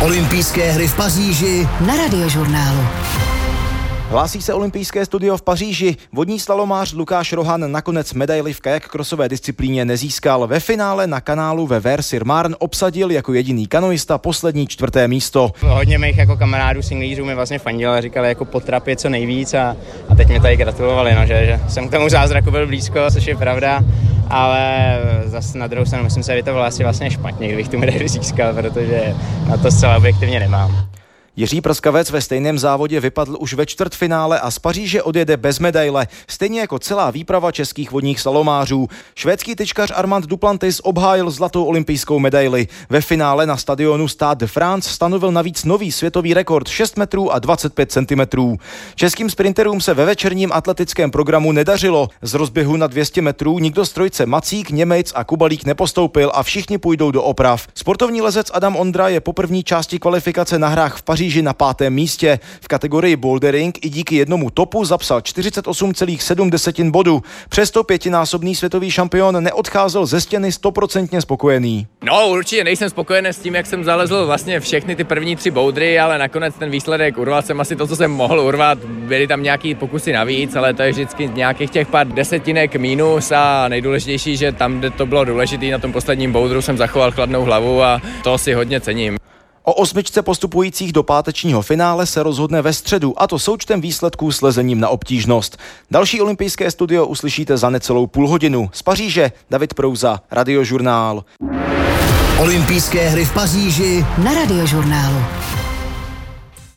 Olympijské hry v Paříži na Radiožurnálu. Hlásí se olympijské studio v Paříži. Vodní slalomář Lukáš Rohan nakonec medaili v kajakkrosové disciplíně nezískal. Ve finále na kanálu ve Vers-sur-Marne obsadil jako jediný kanoista poslední 4. místo. Hodně mých jako kamarádů singlířů mi vlastně fandili, říkali jako potrapě co nejvíc a teď mi tady gratulovali, no, že jsem k tomu zázraku byl blízko, což je pravda. Ale zase na druhou stranu myslím si, že to bylo asi vlastně špatně, kdybych tu medaili získal, protože na to zcela objektivně nemám. Jiří Prskavec ve stejném závodě vypadl už ve čtvrtfinále a z Paříže odjede bez medaile, stejně jako celá výprava českých vodních slalomářů. Švédský tyčkař Armand Duplantis obhájil zlatou olympijskou medaili. Ve finále na stadionu Stade de France stanovil navíc nový světový rekord 6 metrů a 25 centimetrů. Českým sprinterům se ve večerním atletickém programu nedařilo. Z rozběhu na 200 metrů nikdo z trojice Macík, Němec a Kubalík nepostoupil a všichni půjdou do oprav. Sportovní lezec Adam Ondra je po první části kvalifikace na hrách v Paříži na 5. místě. V kategorii bouldering i díky jednomu topu zapsal 48,7 bodu. Přesto 5násobný světový šampion neodcházel ze stěny 100% spokojený. No, určitě nejsem spokojený s tím, jak jsem zalezl vlastně všechny ty první 3 boudry, ale nakonec ten výsledek urval jsem asi to, co jsem mohl urvat. Byly tam nějaký pokusy navíc, ale to je vždycky nějakých těch pár desetinek mínus a nejdůležitější, že tam, kde to bylo důležité, na tom posledním boudru jsem zachoval chladnou hlavu a to si hodně cením. O 8 postupujících do pátečního finále se rozhodne ve středu, a to součtem výsledků s lezením na obtížnost. Další olympijské studio uslyšíte za necelou půlhodinu. Z Paříže David Prouza, Radiožurnál. Olympijské hry v Paříži na Radiožurnálu.